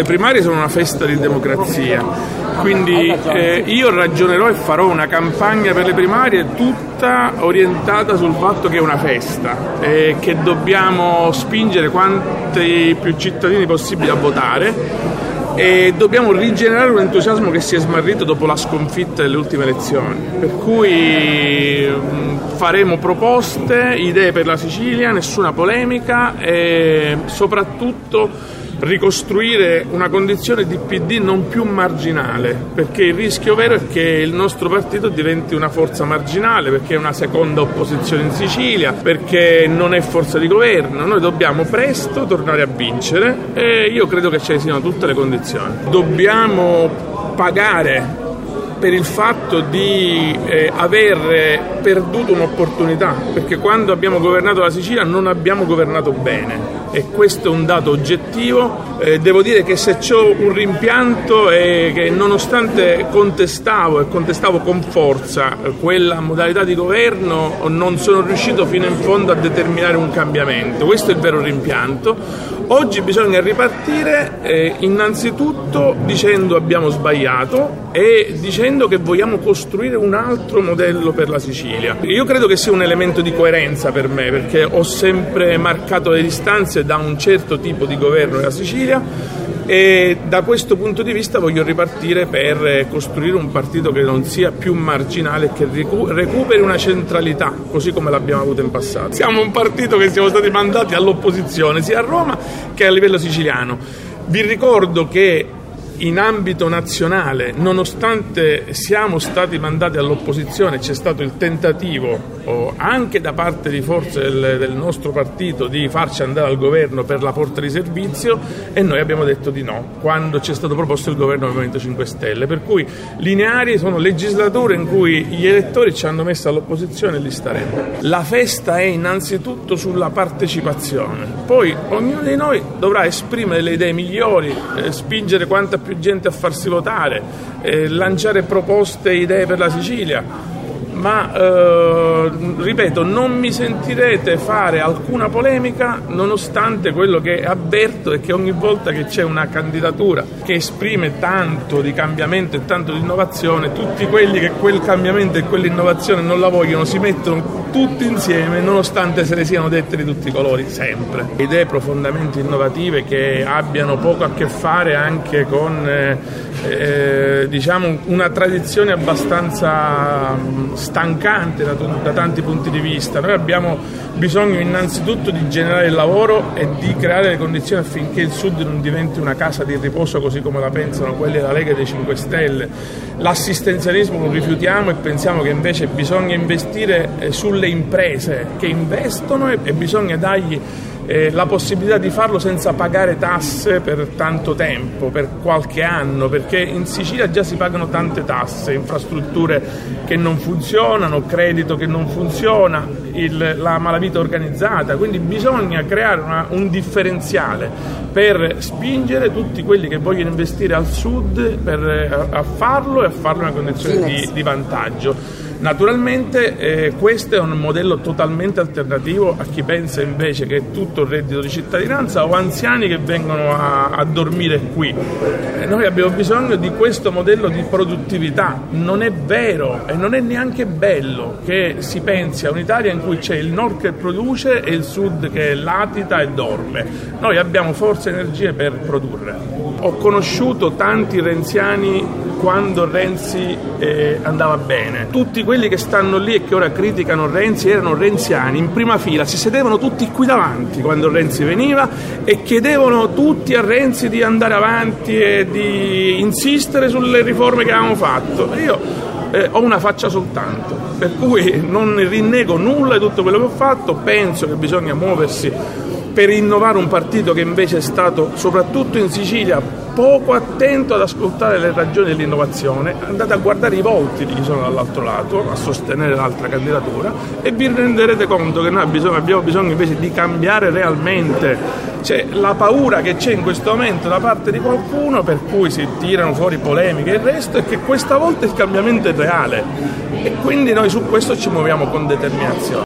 Le primarie sono una festa di democrazia, quindi io ragionerò e farò una campagna per le primarie tutta orientata sul fatto che è una festa e che dobbiamo spingere quanti più cittadini possibile a votare e dobbiamo rigenerare un entusiasmo che si è smarrito dopo la sconfitta delle ultime elezioni, per cui faremo proposte, idee per la Sicilia, nessuna polemica e soprattutto ricostruire una condizione di PD non più marginale, perché il rischio vero è che il nostro partito diventi una forza marginale, perché è una seconda opposizione in Sicilia, perché non è forza di governo. Noi dobbiamo presto tornare a vincere e io credo che ce ne siano tutte le condizioni. Dobbiamo pagare per il fatto di aver perduto un'opportunità, perché quando abbiamo governato la Sicilia non abbiamo governato bene e questo è un dato oggettivo. Devo dire che se c'ho un rimpianto è che nonostante contestavo con forza quella modalità di governo, non sono riuscito fino in fondo a determinare un cambiamento. Questo è il vero rimpianto. Oggi bisogna ripartire innanzitutto dicendo abbiamo sbagliato e dicendo che vogliamo costruire un altro modello per la Sicilia. Io credo che sia un elemento di coerenza per me, perché ho sempre marcato le distanze da un certo tipo di governo della Sicilia e da questo punto di vista voglio ripartire per costruire un partito che non sia più marginale e che recuperi una centralità, così come l'abbiamo avuto in passato. Siamo un partito che siamo stati mandati all'opposizione sia a Roma che a livello siciliano. Vi ricordo che in ambito nazionale, nonostante siamo stati mandati all'opposizione, c'è stato il tentativo anche da parte di forze del nostro partito di farci andare al governo per la porta di servizio e noi abbiamo detto di no quando c'è stato proposto il governo del Movimento 5 Stelle, per cui lineari sono legislature in cui gli elettori ci hanno messo all'opposizione e li staremo. La festa è innanzitutto sulla partecipazione, poi ognuno di noi dovrà esprimere le idee migliori, spingere quanta più gente a farsi votare, lanciare proposte e idee per la Sicilia, ma ripeto, non mi sentirete fare alcuna polemica nonostante quello che avverto è che ogni volta che c'è una candidatura che esprime tanto di cambiamento e tanto di innovazione, tutti quelli che quel cambiamento e quell'innovazione non la vogliono si mettono tutti insieme, nonostante se ne siano dette di tutti i colori, sempre. Idee profondamente innovative che abbiano poco a che fare anche con diciamo una tradizione abbastanza stancante da tanti punti di vista. Noi abbiamo bisogno innanzitutto di generare il lavoro e di creare le condizioni affinché il Sud non diventi una casa di riposo così come la pensano quelli della Lega e dei 5 Stelle. L'assistenzialismo lo rifiutiamo e pensiamo che invece bisogna investire sulle imprese che investono e bisogna dargli la possibilità di farlo senza pagare tasse per tanto tempo, per qualche anno, perché in Sicilia già si pagano tante tasse, infrastrutture che non funzionano, credito che non funziona, la malavita organizzata, quindi bisogna creare un differenziale per spingere tutti quelli che vogliono investire al Sud a farlo e a farlo in una condizione di vantaggio. Naturalmente questo è un modello totalmente alternativo a chi pensa invece che è tutto il reddito di cittadinanza o anziani che vengono a dormire qui. Noi abbiamo bisogno di questo modello di produttività. Non è vero e non è neanche bello che si pensi a un'Italia in cui c'è il nord che produce e il sud che latita e dorme. Noi abbiamo forze e energie per produrre. Ho conosciuto tanti renziani quando Renzi andava bene. Tutti quelli che stanno lì e che ora criticano Renzi erano renziani in prima fila, si sedevano tutti qui davanti quando Renzi veniva e chiedevano tutti a Renzi di andare avanti e di insistere sulle riforme che avevamo fatto. Io ho una faccia soltanto, per cui non rinnego nulla di tutto quello che ho fatto, penso che bisogna muoversi per innovare un partito che invece è stato, soprattutto in Sicilia, poco attento ad ascoltare le ragioni dell'innovazione. Andate a guardare i volti di chi sono dall'altro lato a sostenere l'altra candidatura e vi renderete conto che noi abbiamo bisogno invece di cambiare realmente. C'è la paura che c'è in questo momento da parte di qualcuno, per cui si tirano fuori polemiche e il resto, è che questa volta il cambiamento è reale e quindi noi su questo ci muoviamo con determinazione.